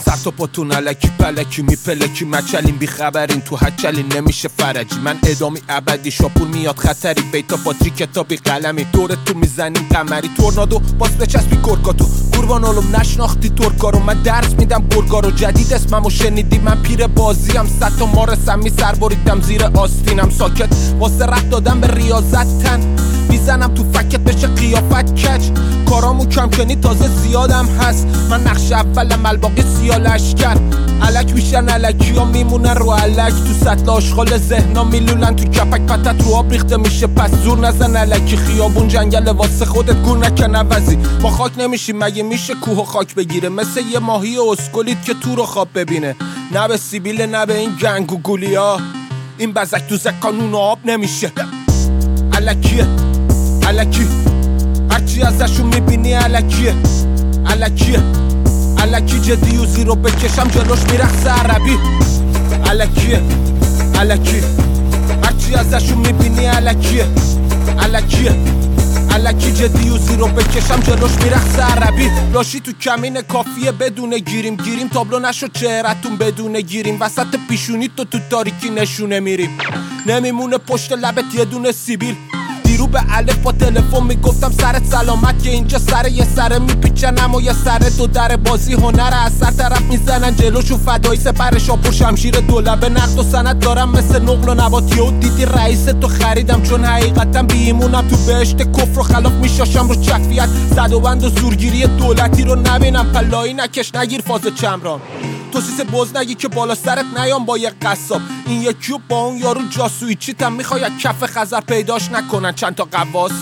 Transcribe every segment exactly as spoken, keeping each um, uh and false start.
سر تا پاتون علکی پلکی میپلکی مچلین بیخبرین تو هچلین نمیشه فرجی من ادامی ابدی شاپور میاد خطری بیتا پاتری کتابی قلمی دور تو میزنیم قمری تورنادو باز بچسبی گرگاتو قربان علوم نشناختی ترکارو من درس میدم گرگارو جدید اسممو شنیدی من پیر بازیم صد تا مارسم می سر بریدم زیر آستینم ساکت واسه رفت دادم به ریاضت تن میزنم تو فکت بشه قیافت کج کارامو کم کنی تازه زیادم هست من نقش اولم الباقی سیالشکر علک میشن علکی ها میمونن رو علک تو سطل آشغال ذهنا میلولن تو کپک پتت رو آب ریخته میشه پس زور نزن علکی خیابون جنگل واسه خودت گور نکن عوضی ما خاک نمیشیم مگه میشه کوه و خاک بگیره مثل یه ماهی اسکولید که تو رو خواب ببینه نه به سیبیل نه به این گنگ و گولیا این بزک دوزک کانون آب نمیشه علکیه علکی هرچی ازشون میبینی علکیه علکیه علکی جدی و زیرو بکشم جلوش میرخص عربی علکیه علکی هرچی ازشون میبینی علکیه علکیه علکی جدی و زیرو بکشم جلوش میرخص عربی لاشی تو کمین کافیه بدون گیریم گیریم تابلو نشد چهرتون بدون گیریم وسط پیشونی تو تو تاریکی نشونه میریم نمیمونه پشت لبت یه دونه سیبیل دیرو به الف با تلفن میگفتم سرت سلامت که اینجا سر یه سره میپیچن اما یه سره دو در بازی هنر از سر طرف میزنن جلوشو فدایی سپر شاپور شمشیر دولبه نقد و سند دارم مثل نقل و نباتی و دیدی رئیس تو خریدم چون حقیقتا بیمونم تو بهشت کفر و خلاف میشاشم رو چکفیت زد و بند و زورگیری دولتی رو نبینم پلایی نکش نگیر فاز چمران تو سیس بز نگی که بالا سرت نیام با یه قصاب این یکی و با اون یارو جاسویی چیتم میخوای کف خزر پیداش نکنن چند تا قواس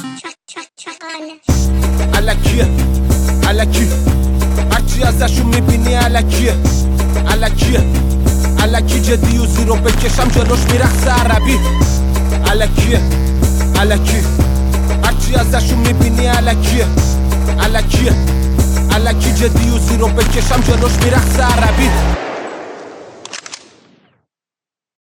علکیه علکی هرچی ازشون میبینی علکیه علکیه علکی جدی و زیرو بکشم جلوش میرخص عربی علکیه علکی هرچی ازشون میبینی علکیه علکیه علکی جدی و زیرو بکشم جلوش میرخص عربی